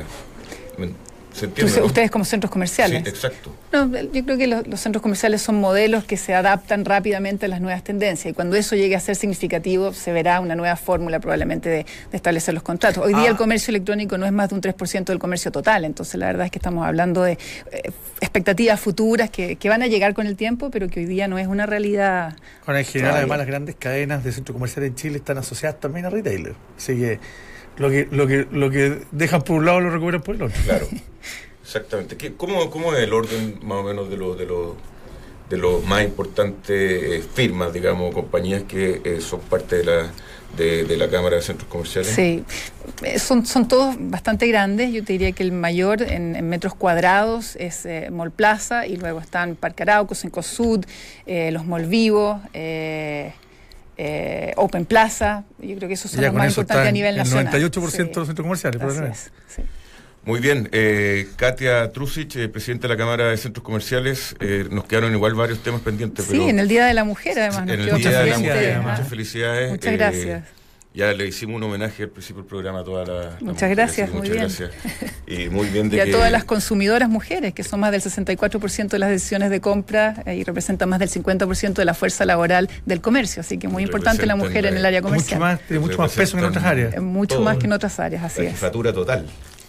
¿Se entiende, Entonces, no? Ustedes como centros comerciales. Sí, exacto. No, yo creo que los, los centros comerciales son modelos que se adaptan rápidamente a las nuevas tendencias, y cuando eso llegue a ser significativo se verá una nueva fórmula probablemente de, de establecer los contratos. Hoy día ah. el comercio electrónico no es más de un tres por ciento del comercio total, entonces la verdad es que estamos hablando de eh, expectativas futuras que, que van a llegar con el tiempo, pero que hoy día no es una realidad. Bueno, en general, además, las grandes cadenas de centros comerciales en Chile están asociadas también a retailers, así que lo que lo que lo que dejan por un lado lo recuperan por el otro. Claro. Exactamente. ¿Qué, cómo, ¿Cómo es el orden más o menos de los de los de los más importantes eh, firmas, digamos, compañías que eh, son parte de la de, de la Cámara de Centros Comerciales? Sí, son, son todos bastante grandes. Yo te diría que el mayor en, en metros cuadrados es eh, Mall Plaza, y luego están Parque Arauco, Cencosud, eh, los Mall Vivo, eh, eh, Open Plaza. Yo creo que esos son los más importantes a nivel nacional. El noventa y ocho por ciento sí. de los centros comerciales, probablemente. Sí. Muy bien, eh, Katia Trusic, eh, presidenta de la Cámara de Centros Comerciales, eh, nos quedaron igual varios temas pendientes. Sí, pero en el Día de la Mujer además. En nos el Día de la Mujer, ah, muchas felicidades. Muchas eh, gracias. Ya le hicimos un homenaje al principio del programa a todas las Muchas mujeres, gracias, muy muchas bien. Gracias. Y muy bien de y a que... todas las consumidoras mujeres, que son más del sesenta y cuatro por ciento de las decisiones de compra eh, y representan más del cincuenta por ciento de la fuerza laboral del comercio, así que muy importante la mujer en el área comercial. Mucho más, tiene mucho más peso que en otras áreas. Mucho todo, más que en otras áreas, así la es. jefatura total.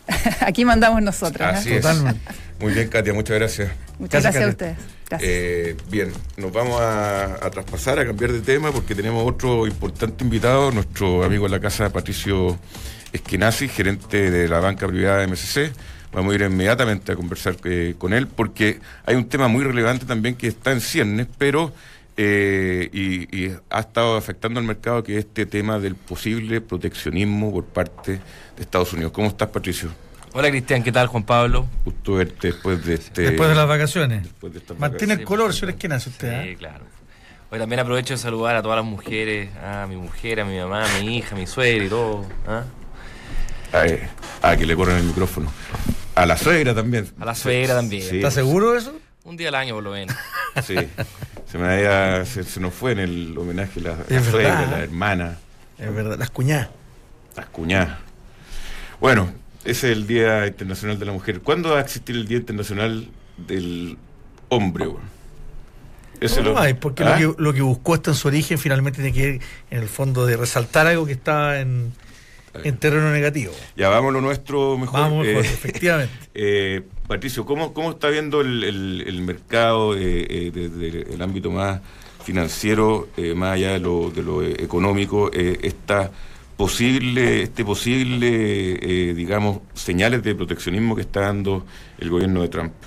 Aquí mandamos nosotros. Así ¿eh? es. Totalmente. Muy bien, Katia, muchas gracias. Muchas gracias, gracias a ustedes. Eh, bien, nos vamos a, a traspasar, a cambiar de tema, porque tenemos otro importante invitado, nuestro amigo en la casa, Patricio Eskenazi, gerente de la banca privada de M C C. Vamos a ir inmediatamente a conversar eh, con él, porque hay un tema muy relevante también que está en ciernes, pero eh, y, y ha estado afectando al mercado, que es este tema del posible proteccionismo por parte de Estados Unidos. ¿Cómo estás, Patricio? Hola, Cristian, ¿qué tal, Juan Pablo? Gusto verte después de este... Después de las vacaciones. Después de estas Mantiene vacaciones. el color, señor Eskenazi, usted. Sí, ¿eh? claro. Hoy también aprovecho de saludar a todas las mujeres, a mi mujer, a mi mamá, a mi hija, a mi suegra y todo. ¿Ah? Ay, ah, que le corren el micrófono. A la suegra también. A la suegra también. Sí. ¿Estás seguro de eso? Un día al año, por lo menos. Sí. Se, me había, se, se nos fue en el homenaje la, Es la suegra, verdad. la hermana. Es verdad, las cuñadas. Las cuñadas. Bueno, ese es el Día Internacional de la Mujer. ¿Cuándo va a existir el Día Internacional del Hombre? Bueno? Ese No lo... hay, porque ¿Ah? lo, que, lo que buscó hasta en su origen finalmente tiene que ir en el fondo de resaltar algo que está en, en terreno negativo. Ya, vamos a lo nuestro mejor. Vamos mejor, Eh, efectivamente. Eh, Patricio, ¿cómo, ¿cómo está viendo el, el, el mercado eh, eh, desde el ámbito más financiero, eh, más allá de lo, de lo económico, eh, esta posible, este posible, eh, digamos, señales de proteccionismo que está dando el gobierno de Trump?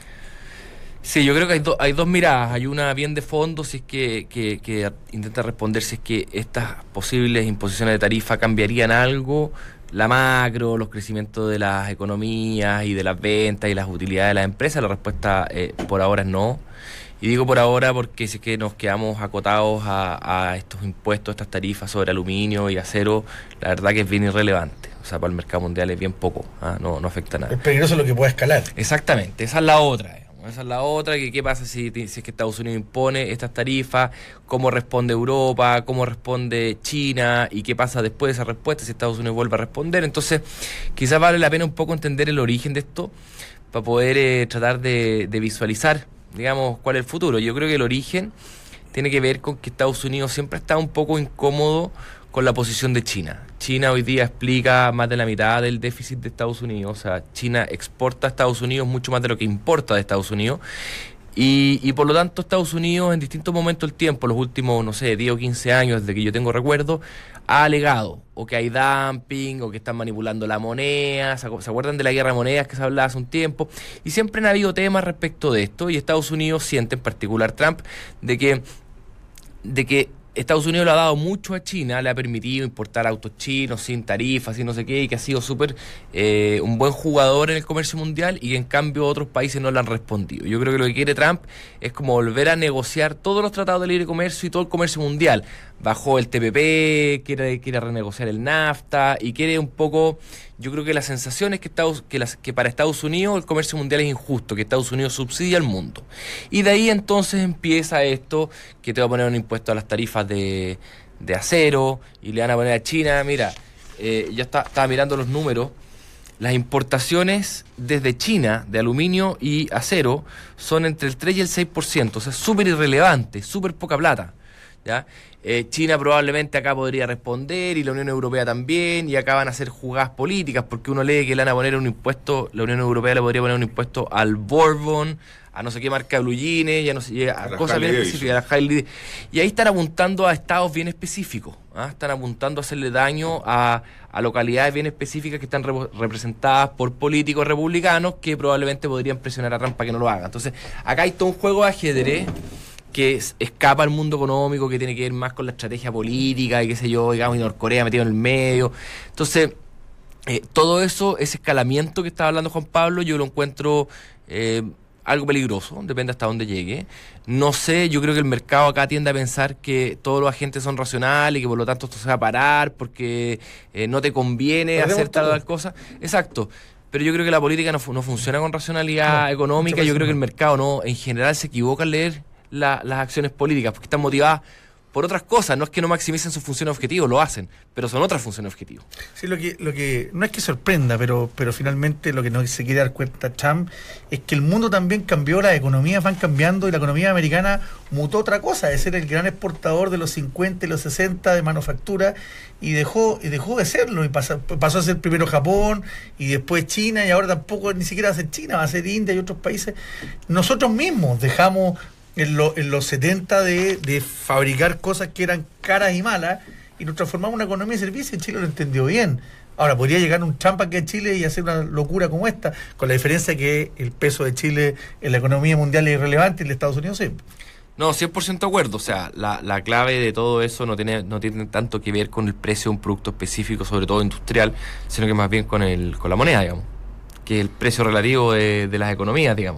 Sí, yo creo que hay, do, hay dos miradas. Hay una bien de fondo, si es que, que, que intenta responder si es que estas posibles imposiciones de tarifa cambiarían algo, la macro, los crecimientos de las economías y de las ventas y las utilidades de las empresas. La respuesta eh, por ahora es no. Y digo por ahora porque si es que nos quedamos acotados a, a estos impuestos, estas tarifas sobre aluminio y acero, la verdad que es bien irrelevante. O sea, para el mercado mundial es bien poco, ¿ah? no, no afecta nada. Es peligroso lo que pueda escalar. Exactamente, esa es la otra. Esa es la otra, que qué pasa si, si es que Estados Unidos impone estas tarifas, cómo responde Europa, cómo responde China y qué pasa después de esa respuesta si Estados Unidos vuelve a responder. Entonces, quizás vale la pena un poco entender el origen de esto para poder eh, tratar de, de visualizar, digamos, cuál es el futuro. Yo creo que el origen tiene que ver con que Estados Unidos siempre está un poco incómodo con la posición de China. China hoy día explica más de la mitad del déficit de Estados Unidos. O sea, China exporta a Estados Unidos mucho más de lo que importa de Estados Unidos. Y, y por lo tanto Estados Unidos en distintos momentos del tiempo, los últimos, no sé, diez o quince años desde que yo tengo recuerdo, ha alegado o que hay dumping o que están manipulando la moneda. ¿Se acuerdan de la guerra de monedas que se hablaba hace un tiempo? Y siempre han habido temas respecto de esto, y Estados Unidos siente, en particular Trump, de que de que Estados Unidos le ha dado mucho a China, le ha permitido importar autos chinos sin tarifas y no sé qué, y que ha sido súper eh, un buen jugador en el comercio mundial, y que en cambio otros países no le han respondido. Yo creo que lo que quiere Trump es como volver a negociar todos los tratados de libre comercio y todo el comercio mundial. Bajó el T P P, quiere, quiere renegociar el NAFTA y quiere un poco... Yo creo que la sensación es que, Estados, que, las, que para Estados Unidos el comercio mundial es injusto, que Estados Unidos subsidia al mundo. Y de ahí entonces empieza esto, que te va a poner un impuesto a las tarifas de, de acero, y le van a poner a China. Mira, eh, yo está, estaba mirando los números, las importaciones desde China de aluminio y acero son entre el tres y el seis por ciento, o sea, súper irrelevante, súper poca plata. ¿Ya? Eh, China probablemente acá podría responder, y la Unión Europea también, y acá van a hacer jugadas políticas, porque uno lee que le van a poner un impuesto, la Unión Europea le podría poner un impuesto al Bourbon, a no sé qué marca de blue jeans, ya no sé, a, a cosas bien específicas, a la y ahí están apuntando a estados bien específicos, ¿ah? Están apuntando a hacerle daño a, a localidades bien específicas que están re representadas por políticos republicanos que probablemente podrían presionar a Trump para que no lo haga. Entonces, acá hay todo un juego de ajedrez que es, escapa al mundo económico, que tiene que ver más con la estrategia política y qué sé yo, digamos, y Norcorea metido en el medio. Entonces, eh, todo eso, ese escalamiento que estaba hablando Juan Pablo, yo lo encuentro eh, algo peligroso, depende hasta dónde llegue. No sé, yo creo que el mercado acá tiende a pensar que todos los agentes son racionales y que por lo tanto esto se va a parar porque eh, no te conviene Perdemos hacer tal o tal cosa. Exacto. Pero yo creo que la política no, no funciona con racionalidad no, económica. Yo creo que el mercado no, en general se equivoca al leer La, las acciones políticas, porque están motivadas por otras cosas. No es que no maximicen sus funciones objetivos, lo hacen, pero son otras funciones objetivos. Sí, lo que, lo que no es que sorprenda, pero, pero finalmente lo que no se quiere dar cuenta Trump es que el mundo también cambió, las economías van cambiando y la economía americana mutó otra cosa, de ser el gran exportador de los cincuenta y los sesenta de manufactura y dejó y dejó de serlo y pasó, pasó a ser primero Japón y después China y ahora tampoco ni siquiera va a ser China, va a ser India y otros países. Nosotros mismos dejamos en, lo, en los setenta de, de fabricar cosas que eran caras y malas y nos transformamos en una economía de servicio y Chile lo entendió bien. Ahora, podría llegar un Trump aquí a Chile y hacer una locura como esta, con la diferencia que el peso de Chile en la economía mundial es irrelevante y el de Estados Unidos sí. No, cien por ciento de acuerdo. O sea, la, la clave de todo eso no tiene no tiene tanto que ver con el precio de un producto específico, sobre todo industrial, sino que más bien con el con la moneda, digamos, que es el precio relativo de, de las economías, digamos.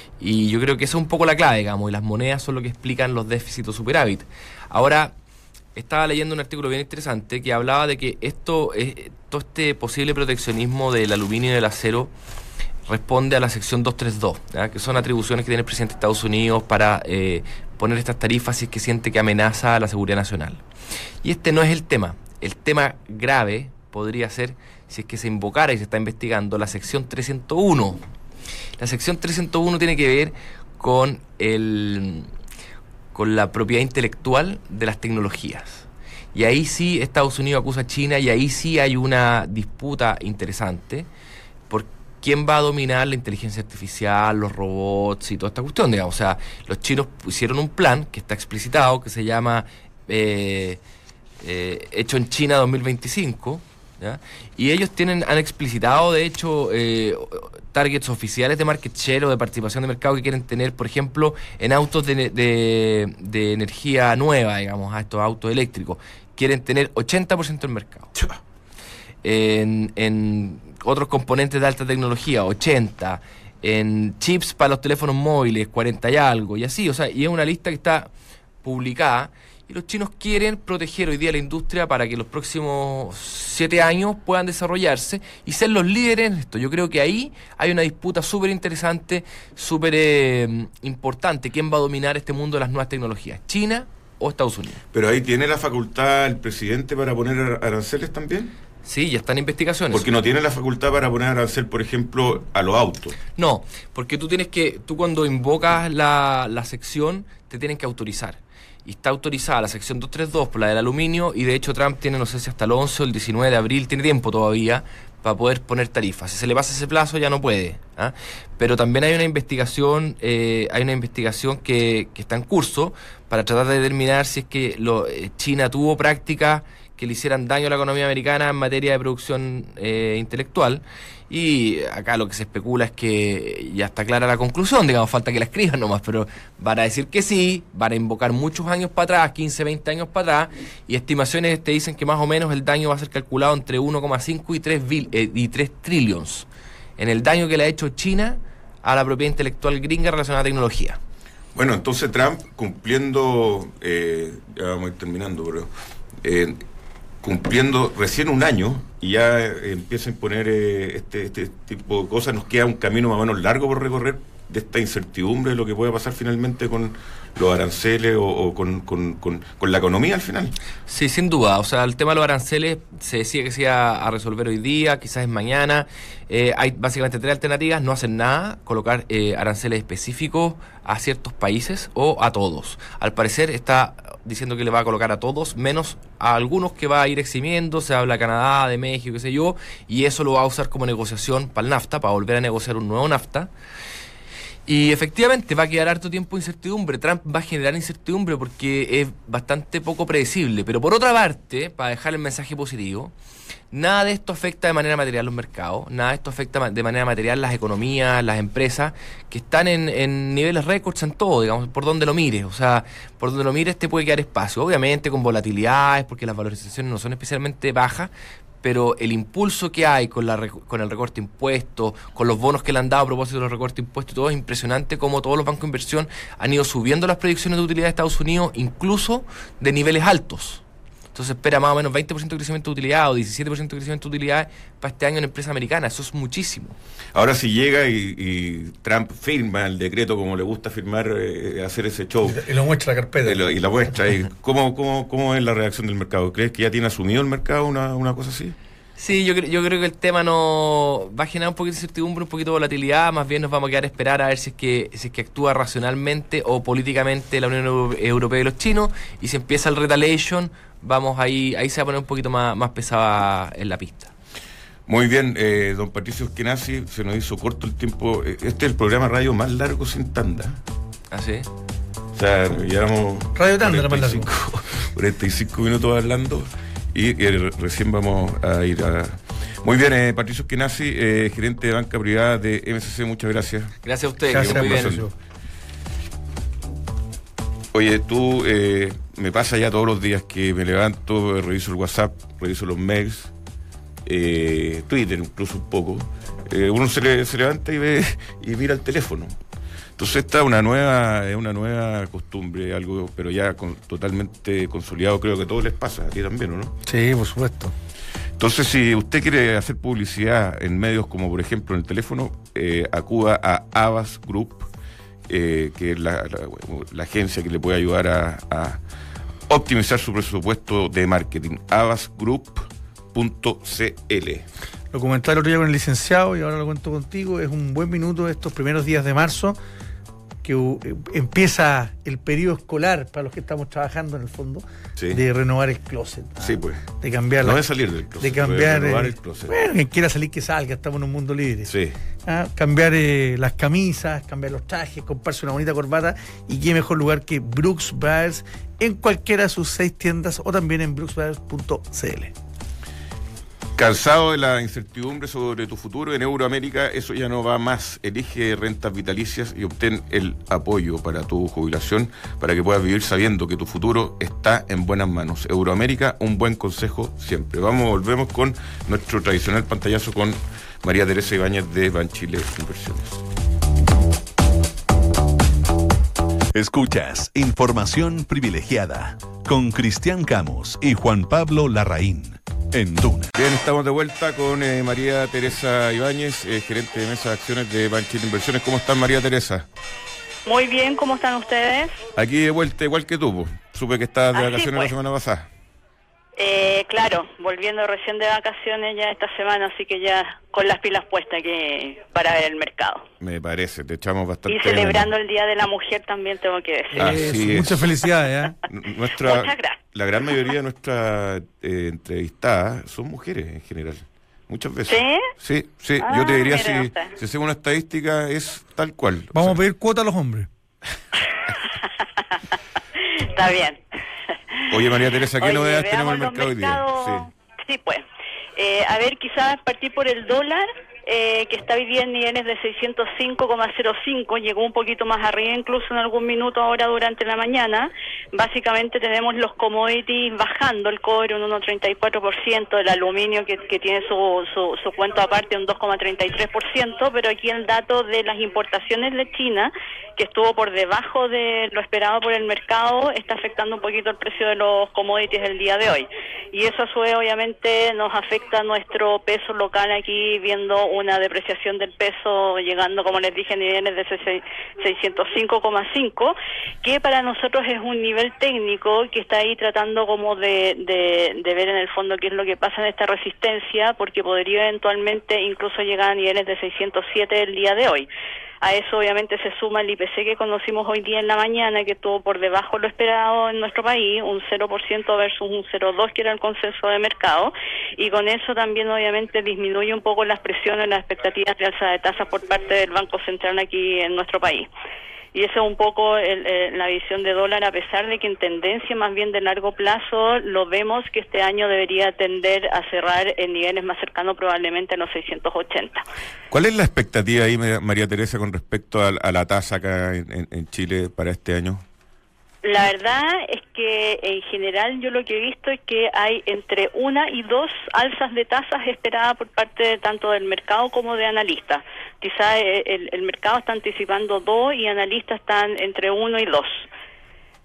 Y yo creo que esa es un poco la clave, digamos, y las monedas son lo que explican los déficits o superávit. Ahora, estaba leyendo un artículo bien interesante que hablaba de que esto, eh, todo este posible proteccionismo del aluminio y del acero responde a la sección doscientos treinta y dos, ¿ya? Que son atribuciones que tiene el presidente de Estados Unidos para eh, poner estas tarifas si es que siente que amenaza a la seguridad nacional. Y este no es el tema. El tema grave podría ser si es que se invocara y se está investigando la sección trescientos uno. La sección trescientos uno tiene que ver con el con la propiedad intelectual de las tecnologías. Y ahí sí Estados Unidos acusa a China y ahí sí hay una disputa interesante por quién va a dominar la inteligencia artificial, los robots y toda esta cuestión, digamos. O sea, los chinos pusieron un plan que está explicitado, que se llama eh, eh, Hecho en China dos mil veinticinco, ¿ya? Y ellos tienen han explicitado, de hecho, eh, targets oficiales de market share o de participación de mercado que quieren tener, por ejemplo, en autos de, de, de energía nueva, digamos, a estos autos eléctricos. Quieren tener ochenta por ciento del mercado. En, en otros componentes de alta tecnología, ochenta. En chips para los teléfonos móviles, cuarenta y algo, y así. O sea, y es una lista que está publicada. Y los chinos quieren proteger hoy día la industria para que los próximos siete años puedan desarrollarse y ser los líderes en esto. Yo creo que ahí hay una disputa súper interesante, súper eh, importante. ¿Quién va a dominar este mundo de las nuevas tecnologías? ¿China o Estados Unidos? Pero ahí tiene la facultad el presidente para poner aranceles también. Sí, ya están en investigaciones. Porque no tiene la facultad para poner arancel, por ejemplo, a los autos. No, porque tú tienes que, tú cuando invocas la, la sección, te tienen que autorizar. Y está autorizada la sección doscientos treinta y dos por la del aluminio, y de hecho Trump tiene, no sé si hasta el once o el diecinueve de abril, tiene tiempo todavía para poder poner tarifas. Si se le pasa ese plazo ya no puede, ¿ah? Pero también hay una investigación, eh, hay una investigación que, que está en curso para tratar de determinar si es que lo, eh, China tuvo prácticas que le hicieran daño a la economía americana en materia de producción eh, intelectual. Y acá lo que se especula es que ya está clara la conclusión, digamos, falta que la escriban nomás, pero van a decir que sí, van a invocar muchos años para atrás, quince, veinte años para atrás, y estimaciones te dicen que más o menos el daño va a ser calculado entre uno coma cinco y tres trillions en el daño que le ha hecho China a la propiedad intelectual gringa relacionada a tecnología. Bueno, entonces Trump cumpliendo, eh, ya vamos a ir terminando, pero... Eh, cumpliendo recién un año y ya eh, empieza a imponer eh, este, este tipo de cosas, nos queda un camino más o menos largo por recorrer de esta incertidumbre de lo que puede pasar finalmente con los aranceles o, o con, con, con, con la economía al final. Sí, sin duda. O sea, el tema de los aranceles se decía que se iba a resolver hoy día, quizás es mañana. Eh, hay básicamente tres alternativas: no hacer nada, colocar eh, aranceles específicos a ciertos países o a todos. Al parecer está diciendo que le va a colocar a todos, menos a algunos que va a ir eximiendo. Se habla de Canadá, de México, qué sé yo, y eso lo va a usar como negociación para el NAFTA, para volver a negociar un nuevo NAFTA. Y efectivamente va a quedar harto tiempo de incertidumbre. Trump va a generar incertidumbre porque es bastante poco predecible. Pero por otra parte, para dejar el mensaje positivo, nada de esto afecta de manera material los mercados, nada de esto afecta de manera material las economías, las empresas, que están en, en niveles récords en todo, digamos, por donde lo mires. O sea, por donde lo mires te puede quedar espacio. Obviamente con volatilidades, porque las valorizaciones no son especialmente bajas, pero el impulso que hay con, la, con el recorte de impuestos, con los bonos que le han dado a propósito de los recortes de impuestos, todo es impresionante como todos los bancos de inversión han ido subiendo las predicciones de utilidad de Estados Unidos, incluso de niveles altos. Entonces espera más o menos veinte por ciento de crecimiento de utilidad o diecisiete por ciento de crecimiento de utilidad para este año en empresa americana. Eso es muchísimo. Ahora si llega y, y Trump firma el decreto como le gusta firmar, eh, hacer ese show. Y lo muestra la carpeta. Y, lo, y la muestra. Y ¿cómo, cómo, ¿Cómo es la reacción del mercado? ¿Crees que ya tiene asumido el mercado una, una cosa así? Sí, yo, cre- yo creo que el tema no va a generar un poquito de incertidumbre, un poquito de volatilidad. Más bien nos vamos a quedar a esperar a ver si es que si es que actúa racionalmente o políticamente la Unión Euro- Europea y los chinos. Y si empieza el retaliation, vamos ahí ahí se va a poner un poquito más, más pesada en la pista. Muy bien, eh, don Patricio Eskenazi, se nos hizo corto el tiempo. Este es el programa radio más largo sin tanda. ¿Ah, sí? O sea, llevamos Radio Tanda, la más largo. cuarenta y cinco minutos hablando y, y recién vamos a ir a... Muy bien, eh, Patricio Eskenazi, eh, gerente de banca privada de M S C, muchas gracias. Gracias a ustedes. Gracias, que muy bien. Patricio. Oye, tú, eh, me pasa ya todos los días que me levanto, reviso el WhatsApp, reviso los mails, eh, Twitter incluso un poco. Eh, uno se, le, se levanta y ve y mira el teléfono. Entonces esta es una nueva, es una nueva costumbre, algo, pero ya con, totalmente consolidado, creo que a todos les pasa, a ti también, ¿o no? Sí, por supuesto. Entonces, si usted quiere hacer publicidad en medios como, por ejemplo, en el teléfono, eh, acuda a Avas Group, eh, que es la, la, la agencia que le puede ayudar a, a optimizar su presupuesto de marketing. avas group punto c l. Lo comentaba el otro día con el licenciado y ahora lo cuento contigo. Es un buen minuto estos primeros días de marzo, que uh, empieza el periodo escolar para los que estamos trabajando en el fondo, Sí. de renovar el closet. Sí, pues. De cambiar No la- de salir del closet, de cambiar de renovar eh, el closet. bueno, quien quiera salir que salga, estamos en un mundo libre. Sí. Ah, cambiar eh, las camisas, cambiar los trajes, comprarse una bonita corbata, y qué mejor lugar que Brooks Brothers en cualquiera de sus seis tiendas o también en brooks brothers punto c l. ¿Cansado de la incertidumbre sobre tu futuro? En Euroamérica eso ya no va más. Elige rentas vitalicias y obtén el apoyo para tu jubilación, para que puedas vivir sabiendo que tu futuro está en buenas manos. Euroamérica, un buen consejo siempre. Vamos, volvemos con nuestro tradicional pantallazo con María Teresa Ibáñez de Banchile Inversiones. Escuchas Información Privilegiada con Cristian Camos y Juan Pablo Larraín en Duna. Bien, estamos de vuelta con eh, María Teresa Ibáñez, eh, gerente de mesa de acciones de Banchile Inversiones. ¿Cómo estás, María Teresa? Muy bien, ¿cómo están ustedes? Aquí de vuelta igual que tú, po. Supe que estabas de Así vacaciones pues. la semana pasada. Eh, claro, volviendo recién de vacaciones ya esta semana, así que ya con las pilas puestas que para ver el mercado. Me parece, te echamos bastante. Y celebrando el Día de la Mujer también tengo que decir. Ah, Eso, Así es. muchas felicidades. ¿eh? N- Nuestra, Muchas gracias. La gran mayoría de nuestras eh, entrevistadas son mujeres en general. Muchas veces. ¿Sí? Sí, sí. Ah, Yo te diría, mire si, usted. si hacemos una estadística, es tal cual. O Vamos a sea, pedir cuota a los hombres. Está bien. Oye, María Teresa, ¿qué Oye, novedades tenemos en el veamos mercado hoy los día? mercados. Sí, pues. Eh, a ver, quizás partir por el dólar, eh, que está hoy día en niveles de seiscientos cinco coma cero cinco, llegó un poquito más arriba incluso en algún minuto ahora durante la mañana. Básicamente tenemos los commodities bajando, el cobre un uno coma treinta y cuatro por ciento, el aluminio que, que tiene su, su, su cuento aparte un dos coma treinta y tres por ciento, pero aquí el dato de las importaciones de China, que estuvo por debajo de lo esperado por el mercado, está afectando un poquito el precio de los commodities el día de hoy. Y eso a su vez obviamente nos afecta a nuestro peso local aquí, viendo una depreciación del peso llegando, como les dije, a niveles de seiscientos cinco coma cinco, que para nosotros es un nivel técnico que está ahí tratando como de, de, de ver en el fondo qué es lo que pasa en esta resistencia, porque podría eventualmente incluso llegar a niveles de seiscientos siete el día de hoy. A eso obviamente se suma el I P C que conocimos hoy día en la mañana, que estuvo por debajo de lo esperado en nuestro país, un cero por ciento versus un cero coma dos que era el consenso de mercado, y con eso también obviamente disminuye un poco las presiones, las expectativas de alza de tasas por parte del Banco Central aquí en nuestro país. Y esa es un poco el, eh, la visión de dólar, a pesar de que en tendencia más bien de largo plazo lo vemos que este año debería tender a cerrar en niveles más cercanos probablemente a los seiscientos ochenta. ¿Cuál es la expectativa ahí, María Teresa, con respecto a, a la tasa acá en, en, en Chile para este año? La verdad es que en general yo lo que he visto es que hay entre una y dos alzas de tasas esperadas por parte de, tanto del mercado como de analistas. Quizá el, el mercado está anticipando dos y analistas están entre uno y dos.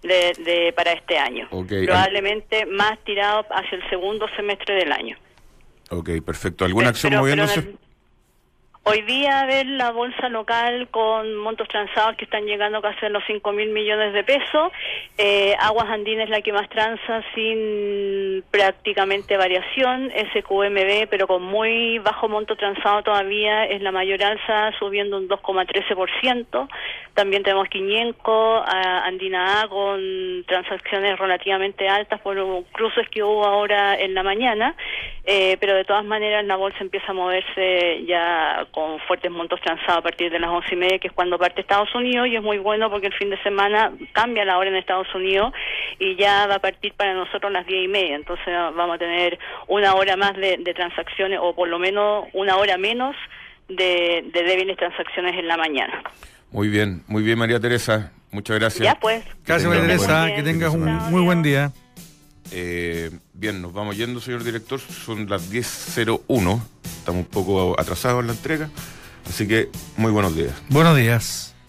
de, de para este año. Okay. Probablemente más tirado hacia el segundo semestre del año. Ok, perfecto. ¿Alguna acción Pero- pero moviéndose? en el- Hoy día ver la bolsa local con montos transados que están llegando casi a los cinco mil millones de pesos. Eh, Aguas Andinas es la que más transa sin prácticamente variación. S Q M B, pero con muy bajo monto transado todavía, es la mayor alza, subiendo un dos coma trece por ciento. También tenemos Quiñenco, a Andina A con transacciones relativamente altas por los cruces que hubo ahora en la mañana. Eh, pero de todas maneras la bolsa empieza a moverse ya con fuertes montos transados a partir de las once y media, que es cuando parte Estados Unidos, y es muy bueno porque el fin de semana cambia la hora en Estados Unidos y ya va a partir para nosotros las diez y media, entonces vamos a tener una hora más de, de transacciones, o por lo menos una hora menos de, de débiles transacciones en la mañana. Muy bien, muy bien, María Teresa. Muchas gracias. Ya pues. Gracias, María Teresa, que tengas un muy buen día. Eh, bien, nos vamos yendo, señor director. Son las diez cero uno. Estamos un poco atrasados en la entrega. Así que, muy buenos días. Buenos días.